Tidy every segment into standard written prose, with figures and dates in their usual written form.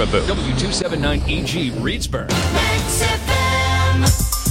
Boom. W279EG Reedsburg. Mix FM.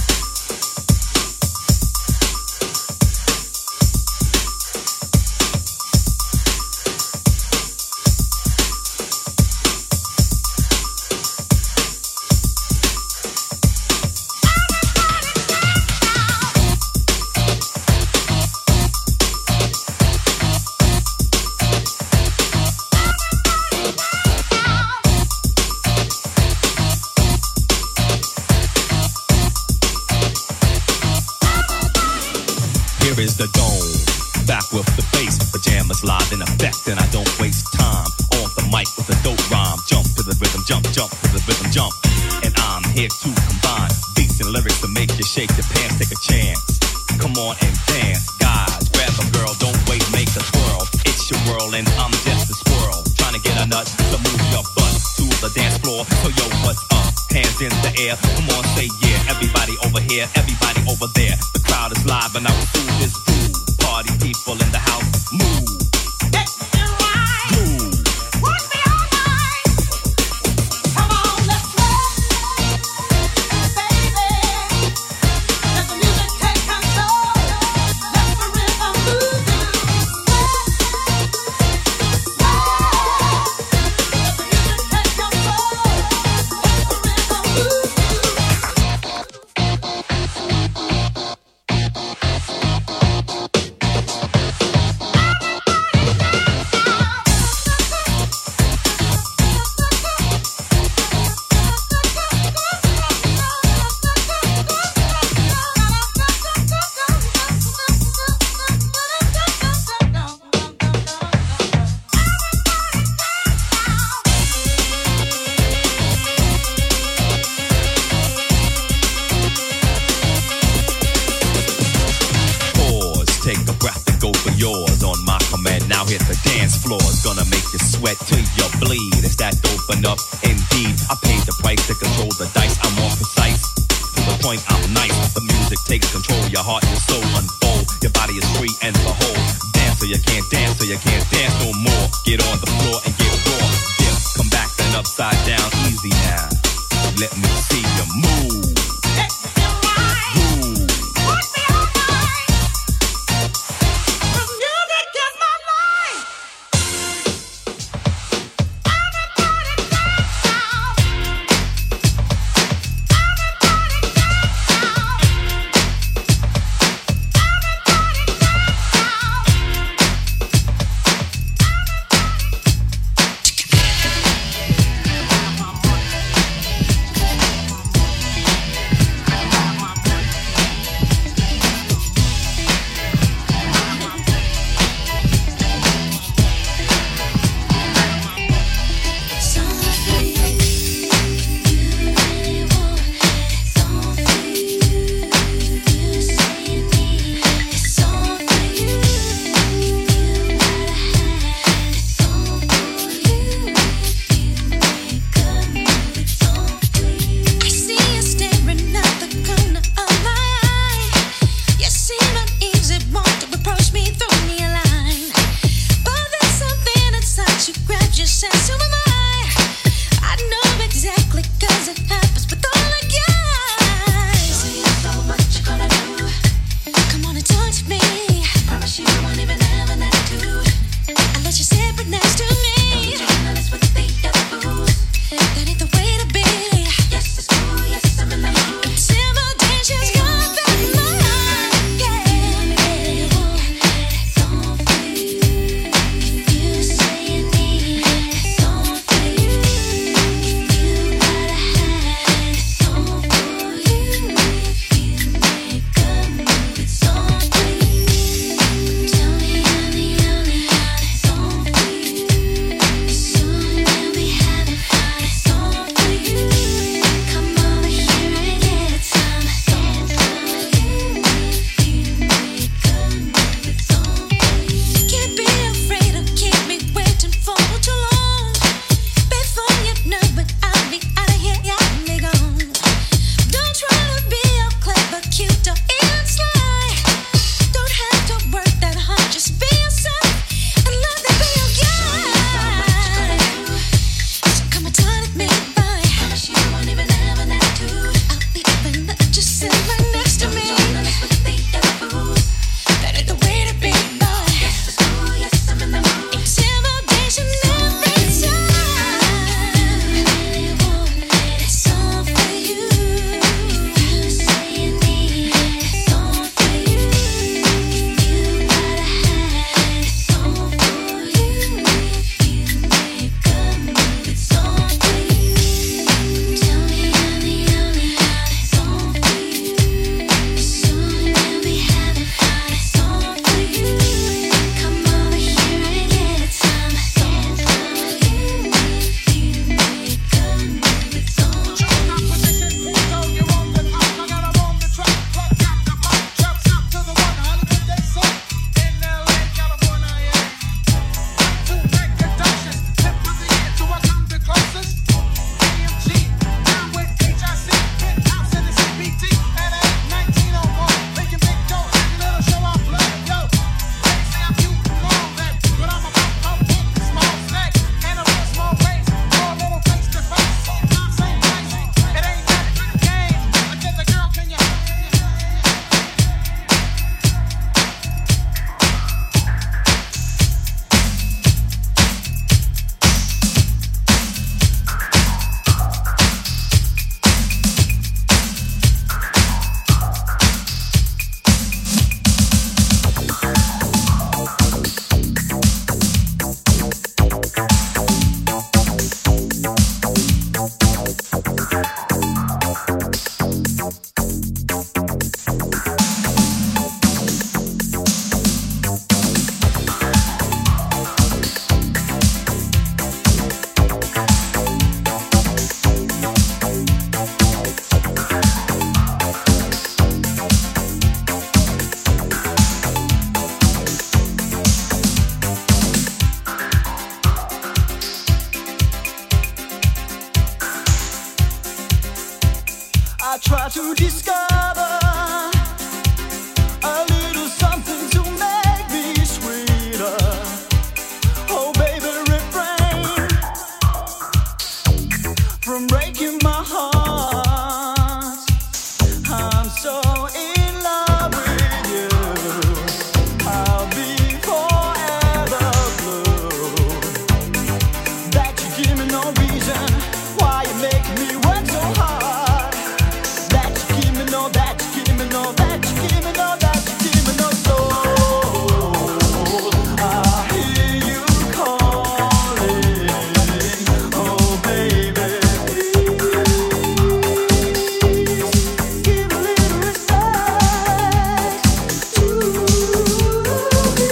Here is the dome, back with the bass, pajamas live in effect, and I don't waste time on the mic with a dope rhyme. Jump to the rhythm, jump to the rhythm, jump. And I'm here to combine beats and lyrics to make you shake your pants, take a chance. Come on and dance, guys, grab a girl, don't wait, make a twirl. It's your world and I'm just a squirrel, trying to get a nut to move your butt to the dance floor. So yo, what's up? Hands in the air, come on, say yeah. Everybody over here, everybody over there. The crowd is live and I will do this groove. Party people in the house, move. Get it right. Groove. Work me all night. Come on, let's rock, baby. Let the music take control. Let the rhythm move you. Let the music take control. Let the rhythm move you. Pause, take a breath and go for yours on my command. Now hit the dance floor, it's gonna make you sweat till you bleed. Is that dope enough? Indeed, I paid the price to control the dice. I'm more precise, to the point I'm nice. The music takes control, your heart and soul unfold. Your body is free and behold. Dance so you can't dance, so you can't dance no more. Get on the floor and get raw. Dip, come back then upside down, easy now. Let me see you move. Get it right. Move. Work me all night. The music is my life. Everybody dance now. Everybody dance now. Everybody dance now. try to discover a little something to make me sweeter. Oh baby, refrain from breaking my heart. I'm so in love with you. I'll be forever blue. That you give me no reason why you make me work so hard. That you give me no, that you give me no, that you give me no, that you give me no soul. I hear you calling, oh baby, please give a little respect to me.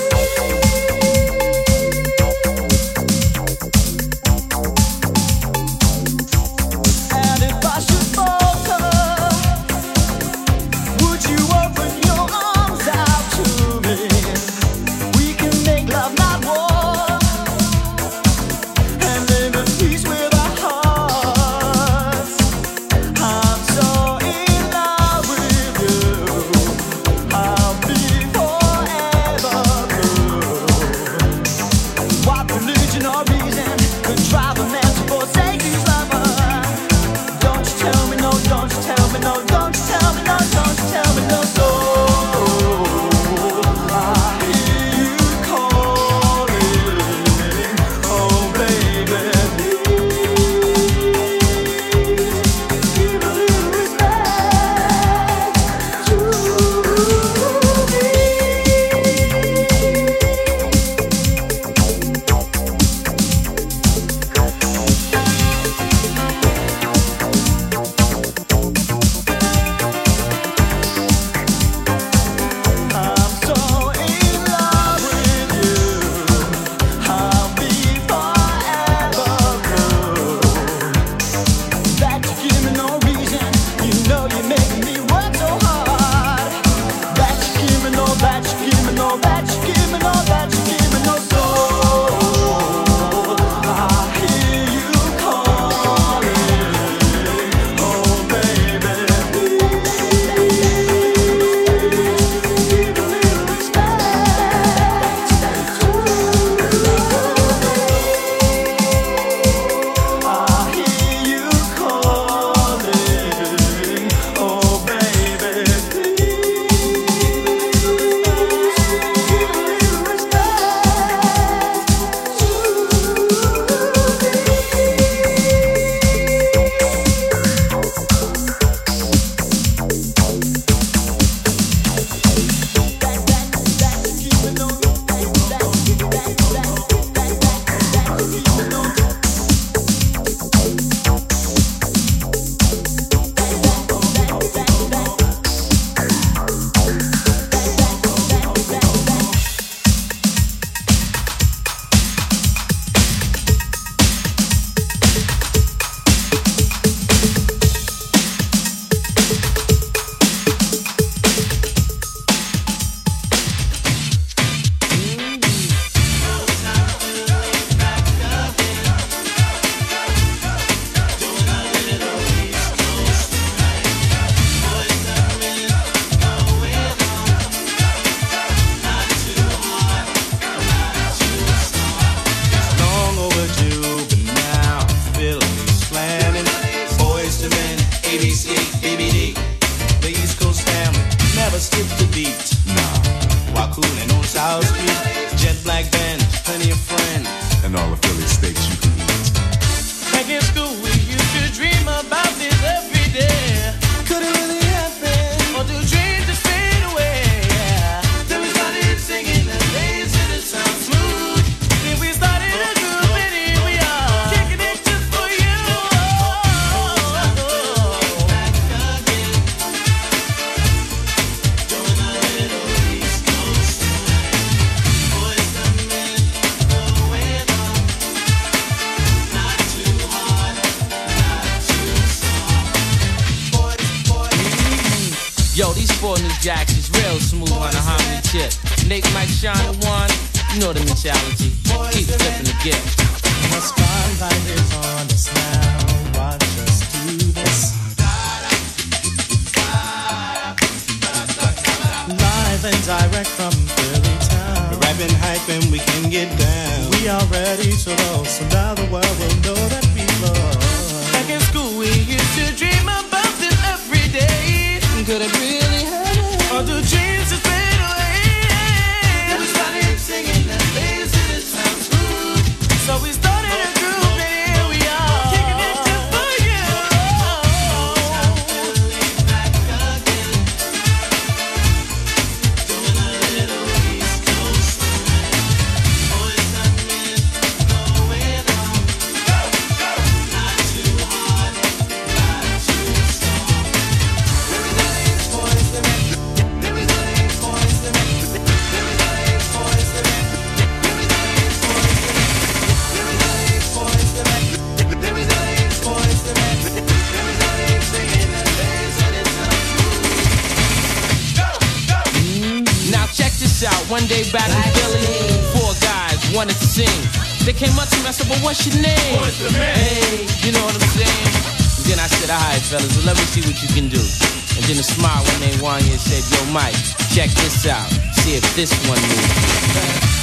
And if I should falter, would you open your arms out to me? We can make love, not war, and live in peace with our hearts. I'm so in love with you. I'll be forever blue. What religion or reason could drive a man to forsake his lover? Don't you tell me no, don't you tell me no, don't you tell me no, don't you tell me no. So I hear you calling, oh baby, please give a little respect to me. I'm so in love with you. I'll be forever blue. That you give me no reason. You know you're making me work so hard. That you give me no, that you give me no, that you give me no, that you give me no soul. I hear you calling, oh baby, please give a little respect to me. I hear you calling, oh baby, please give a little respect to Long overdue, but now feel me slamming. Boys to men, ABC, BBD. The East Coast family never skipped a beat. Nah, while cooling on South Street, jet black band, plenty of friends, and all the Philly steaks you can eat. back in school, we used to dream about this every day. Could it really happen? Or do dreams just fade away? Then we started singing the days to the sound smooth. Then we started a group and here we are, kicking it just for you. Doing a little East Coast boys to men, go with them. Not too hard, not too soft. Boys. Yo, these four new jacks is real smooth on a harmony tip. Nate, Mike, Sean, and one, you know the mentality. Keep flipping the gift. The spotlight is on us now. Watch us do this. this out. One day back in Philly, 4 guys wanted to sing. They came up to me, I said, well, what's your name? What's the name? Hey, you know what I'm saying? And then I said, alright, fellas, well, let me see what you can do. And then a smile when they won you and said, yo, Mike, check this out. See if this one moves.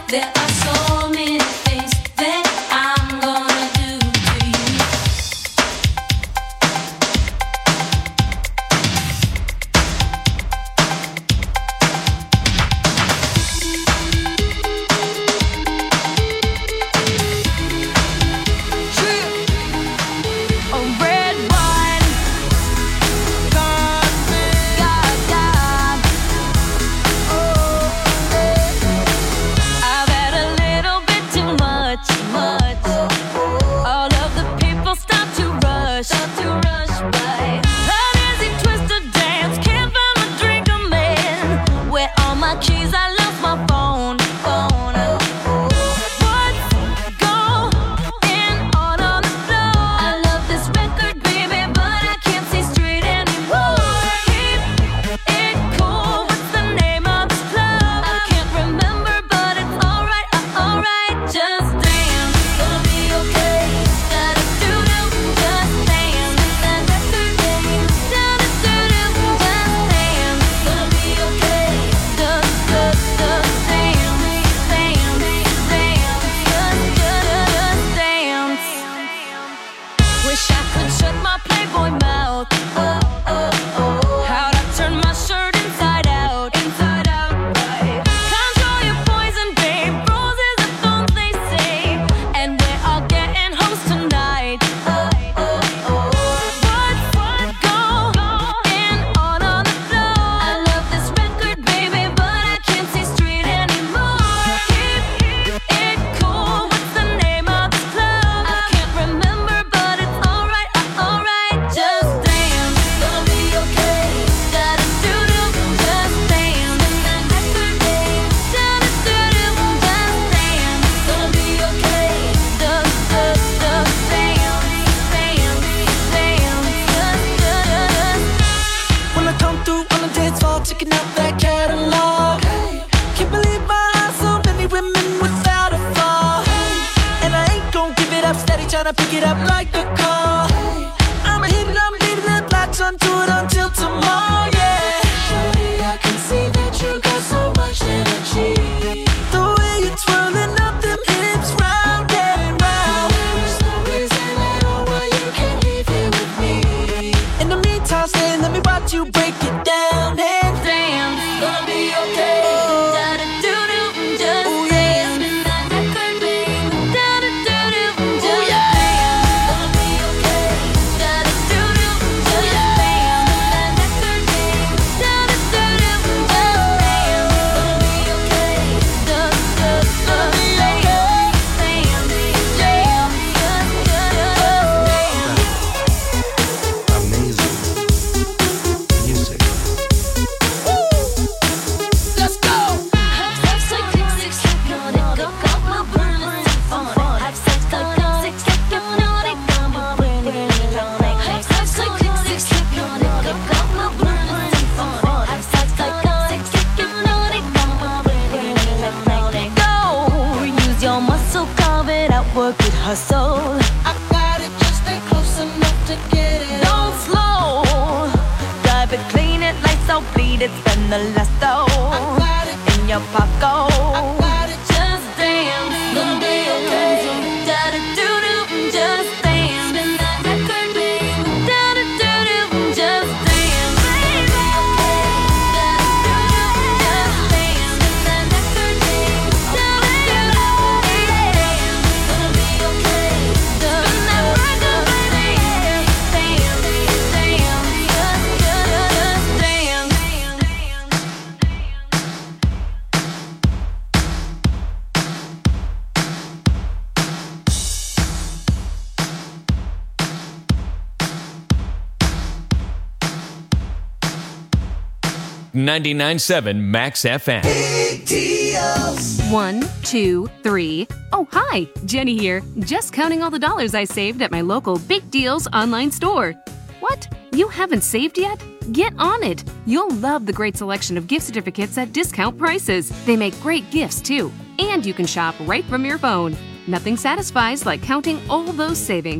There are so many things that I'm gonna do to you. Red wine, God, God. I've had a little bit too much. All of the people start to rush by. Uneasy twist to dance, can't find my drink, I'm in. Where all my keys? I lost my phone. What's going on the floor? I love this record, baby, but I can't see straight anymore. Keep it cool. What's the name of this club? I can't remember, but it's alright, alright. Just dance, gonna be okay. Da-da-doo-doo, just dance. That record name, da-da-doo-doo, just dance. Gonna be okay. Just dance, dance. Wish I could shut my Playboy mouth. How'd I turn my shirt inside out? Control your poison, babe. Roses are thorns, they say, and we're all getting hoes tonight. What's going on the floor? I love this record, baby, but I can't see straight anymore. Keep it cool. What's the name of this club? I can't remember, but it's alright, alright. Just dance, gonna be okay. Da-da-doo-doo, just dance. That record name, da-da-doo-doo, just dance. Gonna be okay. Just dance, When I come through on the dance floor, checking out that catalog. Can't believe I have so many women without a flaw. And I ain't gon' give it up, steady tryna pick it up like a call. I'ma hit it, I'm leaving it, latch onto it until tomorrow, yeah. Shorty, I can see that you got so much energy. The way you're twirling up them hips round and round. There is no reason at all why you can't leave here with me. In the meantime, stay, let me watch you break it down and dance, gonna be okay. Da-da-doo-doo, just dance. That record name, da-da-doo-doo, just dance. Gonna be okay. Da-da-doo-doo, just dance. That record name, da-da-doo-doo, just dance. Gonna be okay. Gonna be okay. Amazing music. let's go. Have sex like six, on it, got my burner on it. Have sex like six, on it, got my burner on it. Have sex like six, on it, got my burner on it. Have sex like six, on it, got my burner on it. Go, use your muscle, carve it out, work it, hustle. I got it, just stay close enough to get it. Don't slow, drive it, clean it, lights out, bleed it, spend the last dough got it, in your pocket. I got it. Just dance, gonna be okay. Da-da-doo-doo, just dance. Spin that record, babe. Da-da-doo-doo, just dance. Baby, da-da-doo-doo, just dance. Spin that record, babe. Da-da-doo-doo, dance. Gonna be okay. Spin that record, baby. Dance, $99.7 Max FM. 1, 2, 3. Oh, hi, Jenny here. Just counting all the dollars I saved at my local Big Deals online store. What? You haven't saved yet? Get on it. You'll love the great selection of gift certificates at discount prices. They make great gifts, too. And you can shop right from your phone. Nothing satisfies like counting all those savings.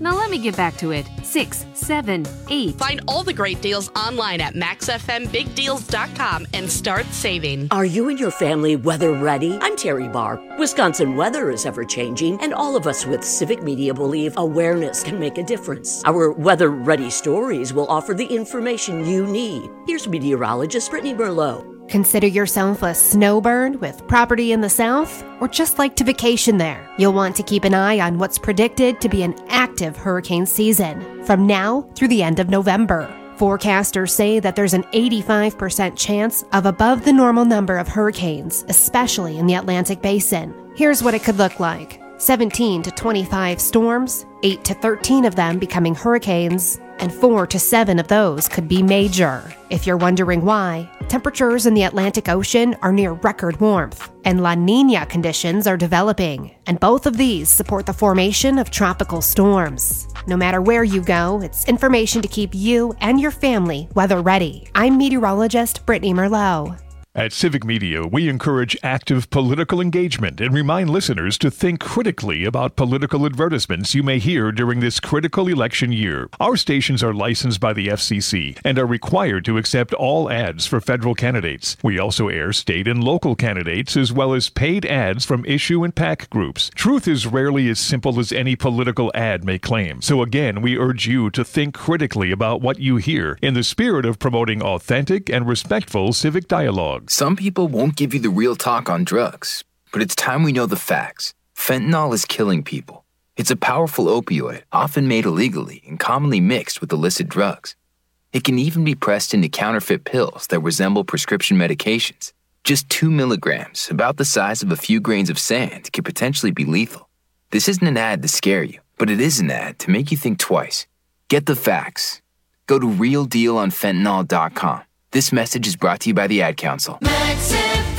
Now let me get back to it. 6, 7, 8. Find all the great deals online at MaxFMBigDeals.com and start saving. Are you and your family weather ready? I'm Terry Barr. Wisconsin weather is ever changing, and all of us with Civic Media believe awareness can make a difference. Our weather ready stories will offer the information you need. Here's meteorologist Brittany Merlot. Consider yourself a snowbird with property in the south, or just like to vacation there. You'll want to keep an eye on what's predicted to be an active hurricane season from now through the end of November. Forecasters say that there's an 85% chance of above the normal number of hurricanes, especially in the Atlantic Basin. Here's what it could look like. 17 to 25 storms, 8 to 13 of them becoming hurricanes, and 4 to 7 of those could be major. If you're wondering why, temperatures in the Atlantic Ocean are near record warmth, and La Niña conditions are developing, and both of these support the formation of tropical storms. No matter where you go, it's information to keep you and your family weather ready. I'm meteorologist Brittany Merlot. At Civic Media, we encourage active political engagement and remind listeners to think critically about political advertisements you may hear during this critical election year. Our stations are licensed by the FCC and are required to accept all ads for federal candidates. We also air state and local candidates as well as paid ads from issue and PAC groups. Truth is rarely as simple as any political ad may claim. So again, we urge you to think critically about what you hear in the spirit of promoting authentic and respectful civic dialogue. Some people won't give you the real talk on drugs, but it's time we know the facts. Fentanyl is killing people. It's a powerful opioid, often made illegally and commonly mixed with illicit drugs. It can even be pressed into counterfeit pills that resemble prescription medications. Just 2 milligrams, about the size of a few grains of sand, could potentially be lethal. This isn't an ad to scare you, but it is an ad to make you think twice. Get the facts. Go to realdealonfentanyl.com. This message is brought to you by the Ad Council. Max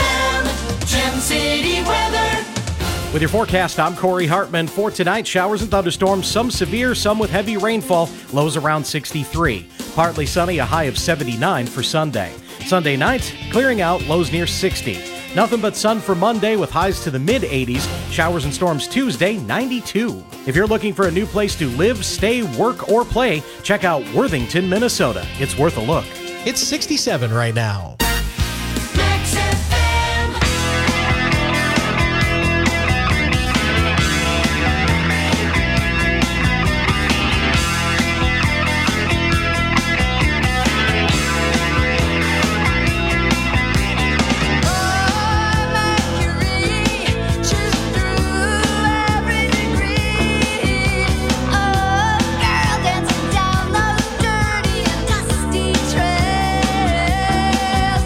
FM, Gem City weather. With your forecast, I'm Corey Hartman. For tonight, showers and thunderstorms, some severe, some with heavy rainfall, lows around 63. Partly sunny, a high of 79 for Sunday. Sunday night, clearing out, lows near 60. Nothing but sun for Monday with highs to the mid-80s. Showers and storms Tuesday, 92. If you're looking for a new place to live, stay, work, or play, check out Worthington, Minnesota. It's worth a look. It's 67 right now. Max FM. Dancing down those dirty and dusty trails.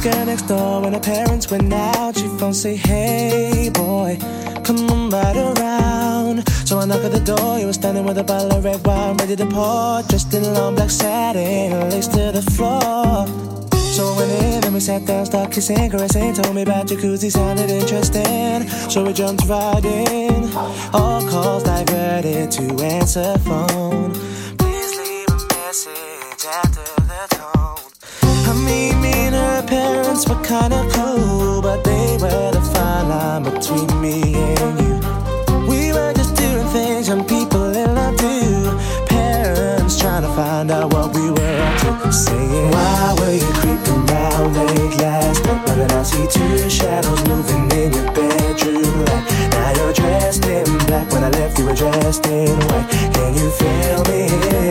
girl next door. When her parents went out, she phoned, say, hey boy, come on right around. So I knock at the door, you were standing with a bottle of red wine ready to pour, dressed in long black satin, laced to the floor. So I went in and we sat down, started kissing, caressing. Told me about jacuzzi, sounded interesting. So we jumped right in. All calls diverted to answer phone. Please leave a message after the tone. I mean, me and her parents were kinda cool, but they were the fine line between me and you. We were just doing things young people in love do. Parents trying to find out what we were up to. Saying, why were you creeping round late last night? But then I see two shadows moving in your bedroom light. Now you're dressed in black. When I left you were dressed in white. Can you feel me?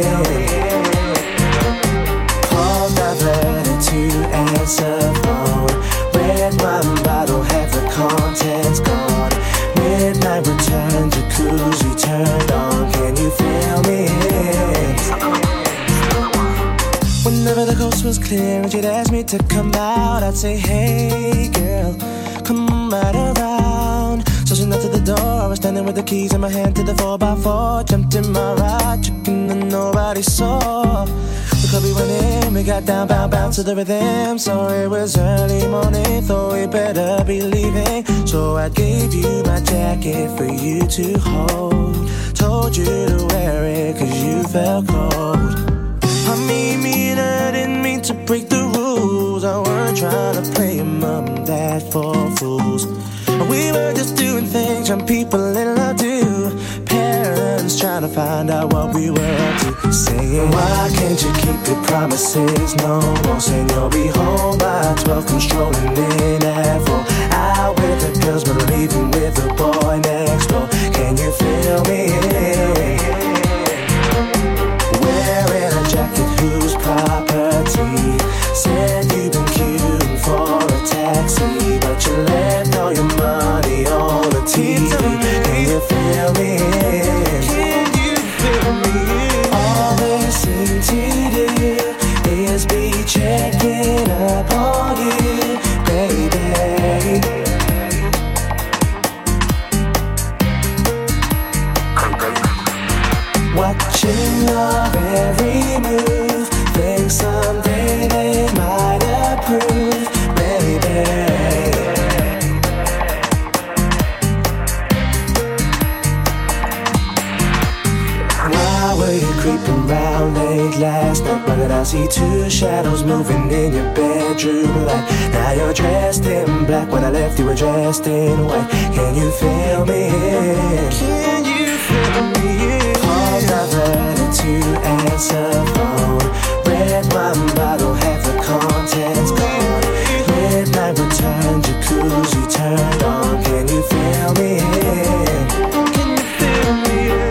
Calls diverted to answer phone. Red wine bottle, half the contents gone. Midnight return, jacuzzi turned on. Can you feel me? Whenever the coast was clear and she'd ask me to come out, I'd say, hey girl, come right around. So she knocked at the door, I was standing with the keys in my hand to the 4x4. Jumped in my ride, chicken and nobody saw. The club we went in, we got down, bound to the rhythm. So it was early morning, thought we better be leaving. So I gave you my jacket for you to hold. Told you to wear it cause you felt cold. I mean, me and her didn't mean to break the rules. I weren't trying to play mom and dad for fools. We were just doing things young people in love do. Parents trying to find out what we were up to. Saying, why can't you keep your promises no more? Saying you'll be home by 12, come strolling in at 4. Out with the girls but leaving with the boy next door. Can you feel me? Wearing a jacket whose property. Said you've been queuing for a taxi, but you left all your money on the TV. Can you feel me? Can you feel me? All they seem to do is be checking up on you, baby. Watching your every move, think someday they might approve, baby. Why were you creeping round late last night? Why did I see two shadows moving in your bedroom light? Now you're dressed in black. When I left you were dressed in white. Can you feel me? Can you feel me? Calls diverted to answer phone. Red wine bottle, half the contents gone. Midnight return, jacuzzi turned on. Can you feel me? Can you feel me?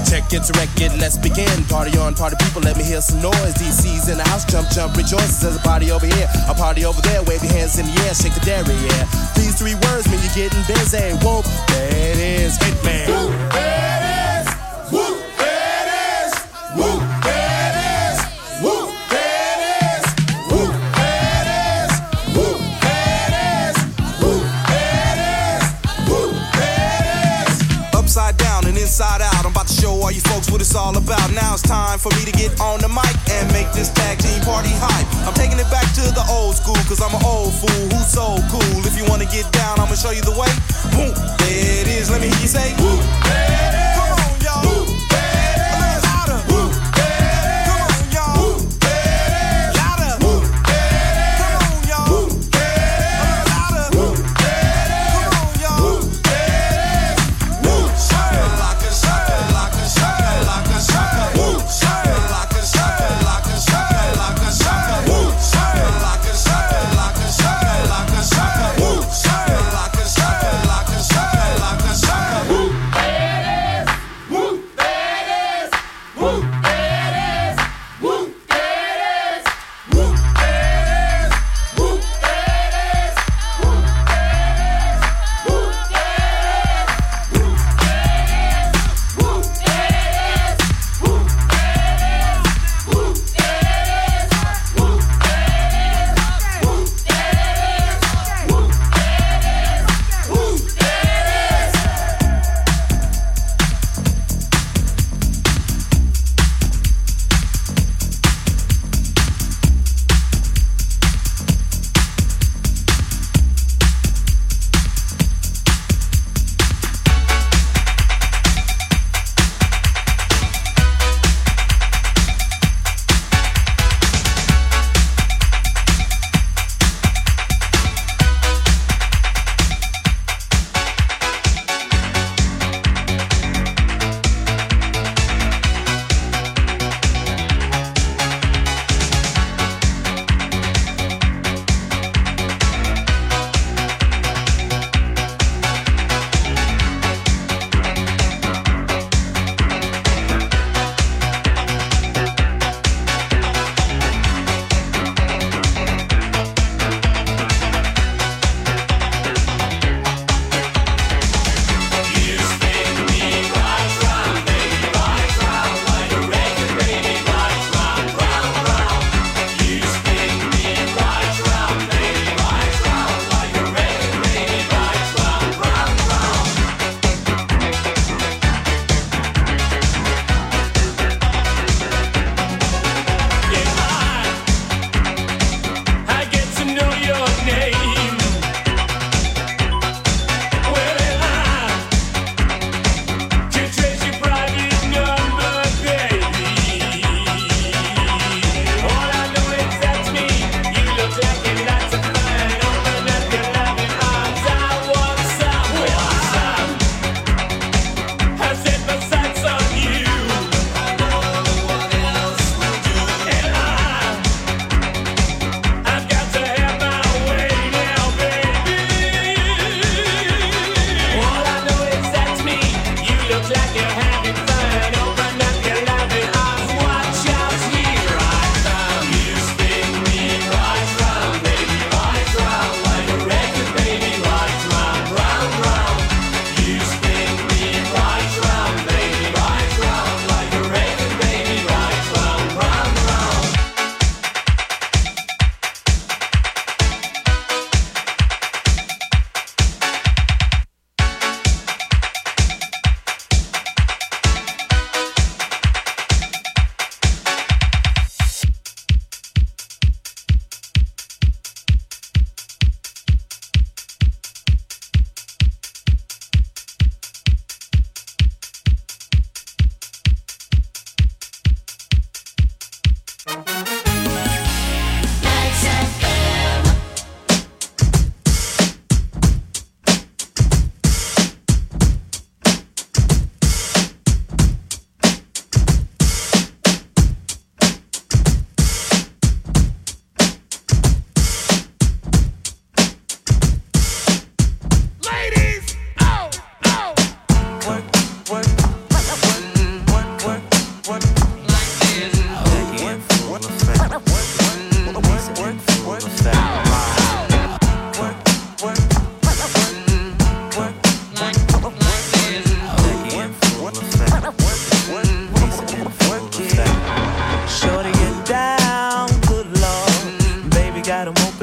Check it to record, let's begin. Party on, party people, let me hear some noise. DC's in the house, jump, jump, rejoices. There's a party over here, a party over there. Wave your hands in the air, shake the dairy, yeah. These three words mean you're getting busy. Whoop, there it is, Hitman. Whoop, there it is. Whoop, there it is. Whoop, there it is. Whoop, there it is. Whoop, there it is. Whoop, there it is. Whoop, there it is. Whoop, there it is. Upside down and inside out, I'm about to show all you folks what it's all about. Now it's time for me to get on the mic and make this tag team party hype. I'm taking it back to the old school, cause I'm an old fool who's so cool. If you wanna get down, I'ma show you the way. Boom, there it is, let me hear you say, woo, there it is. Come on, y'all. Woo, there it is. Louder. Woo, there it is. Come on, y'all. Woo, there it is. Louder. Woo, there it is. Come on, y'all. Woo, there it is. Louder. Woo, there it is. Come on, y'all. Woo, there it is. Woo, shaka, laka, shaka, laka, shaka, laka, shaka. Woo, shaka, laka, shaka, laka, shaka, laka, shaka. Woo, shaka, laka, shaka, laka, shaka, laka, shaka. Woo, shaka, laka, shaka, laka, shaka, laka, shaka. Woo.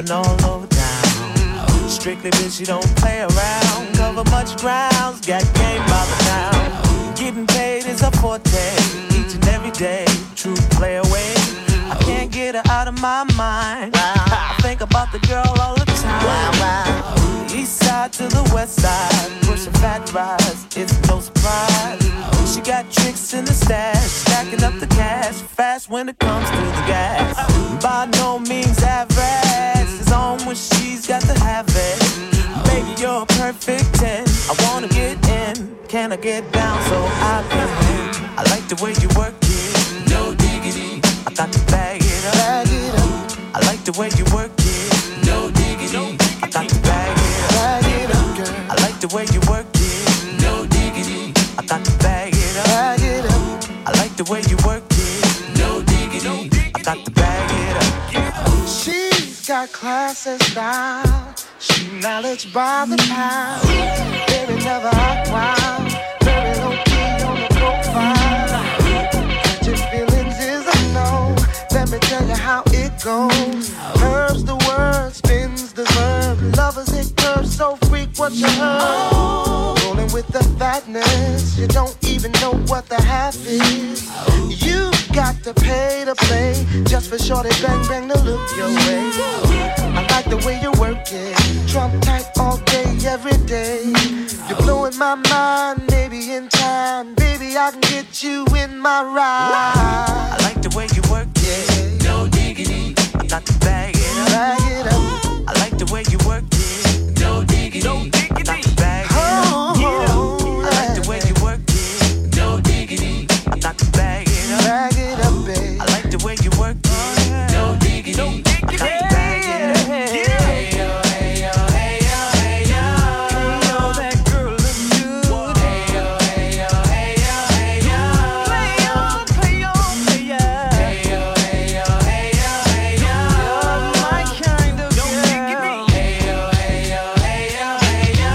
moving all over town. Strictly bitch, you don't play around. Cover much grounds, got game by the town. Getting paid is a forte, each and every day. True play away. I can't get her out of my mind. I think about the girl all the time. East side to the west side, pushing fat rides, it's no surprise. She got tricks in the stash, stacking up the cash, fast when it comes to the gas. By no means average, it's on when she's got to have it. Baby, you're a perfect 10, I wanna get in. Can I get down so I can win? I like the way you work it, no diggity. I got to bag it up, bag it up. I like the way you work it, no diggity. I got to bag it up, bag it up, girl. I like the way you work it, no diggity. I got to bag it up, bag it up. I like the way you work it, no diggity. I got to bag it up. She's got class and style. She knowledge by the pound. Baby never act wild. Very low key on the profile. Catching feelings is a no. Let me tell you how it goes. Curves the word, spins the verb. Lovers hit curves so freak what you heard. Rolling with the fatness, you don't even know what the half is. You got to pay to play just for shorty bang bang to look your way. I like the way you work it, Trump tight all day, every day. You're blowing my mind, maybe in time, baby I can get you in my ride. I like the way you work it, no diggity. I got to bag it up, bag it up. I like the way you work it, no diggity. I got to bag it up. I like the way you work it, no diggity. I got to bag it up, bag it up, babe. I like the way you work it, no diggity. I got to bag it up. Hey yo, hey yo, hey yo, hey yo. Hey yo, that girl looks good. Hey yo, hey yo, hey yo, hey yo. Play on, play on, play on. Hey yo, hey yo, hey yo, hey yo. You're my kind of girl. Hey yo, hey yo, hey yo, hey yo.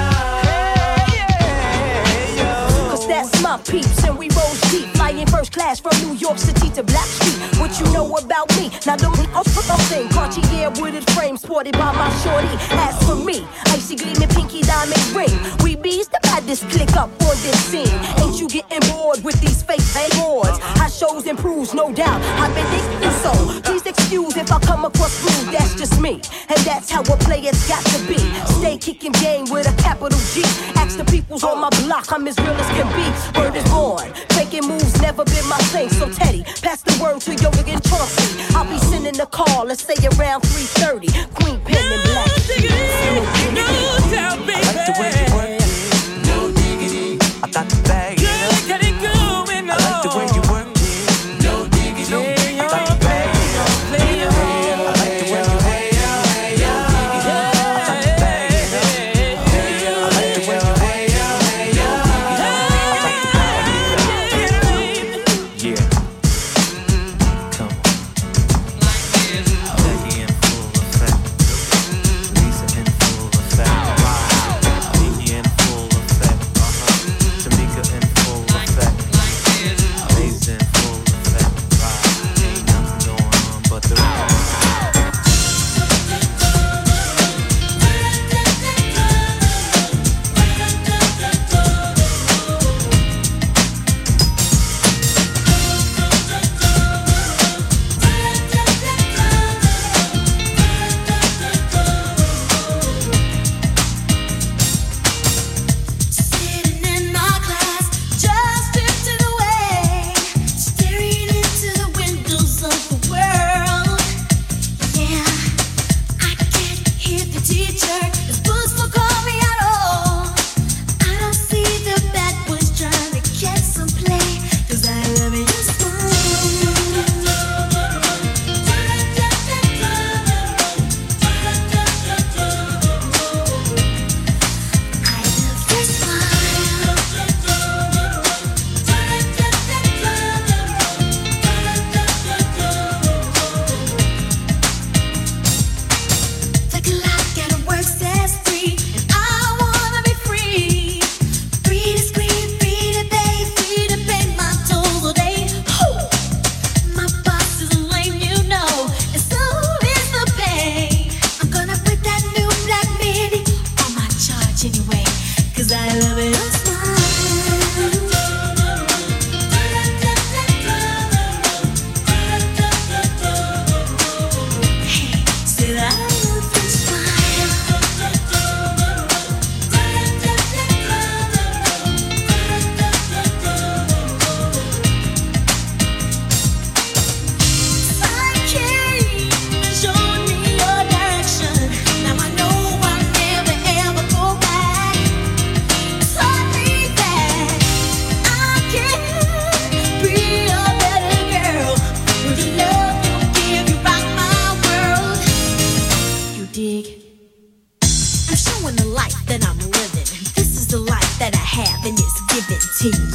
Hey yo. Cause that's my peeps and we roll deep. Flying first class from New York City to Blackstreet. What you know about me? Now don't thing. Cartier wooded frame sported by my shorty. As for me, icy gleaming pinky diamond ring. We bees the baddest click up on this scene. Ain't you getting bored with these fake boards? High shows improves, no doubt. I've been thinking so. Please excuse if I come across rude. That's just me, and that's how a player's got to be. Stay kicking game with a capital G. Ask the peoples on my block, I'm as real as can be. Word is born, faking moves never been my thing. So Teddy, pass the word to Yoga and Chauncey. I'll be sending a call, let's say around 3:30. Queen Pen and Black. No doubt, baby. I like the way you work it, no diggity. I got the bag it up. Get it going on. I like the way you work it, no diggity. I got the bag it up. I like the way you work it, no diggity. I got the bag it up. I like the way you work it, no diggity. I got the bag it up. Yeah. Come on. Becky in full effect.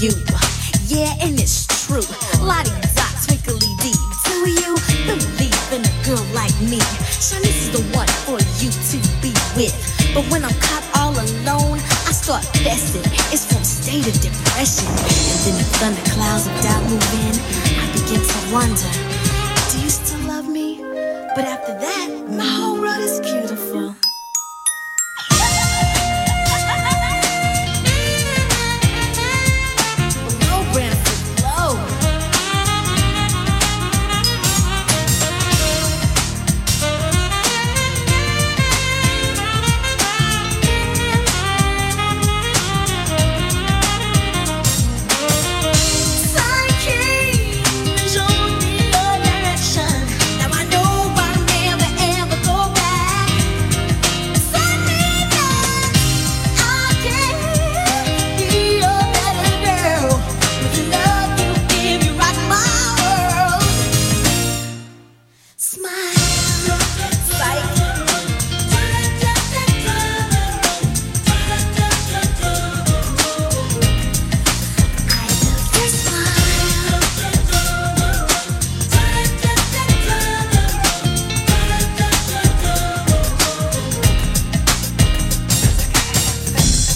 you. Yeah, and it's true. Lottie dot, twinkly dee. Do you believe in a girl like me? Shanice is the one for you to be with. But when I'm caught all alone, I start fessing. It's from state of depression. And then the thunderclouds of doubt move in. I begin to wonder, do you still love me? But after that, my whole world is beautiful. Smile.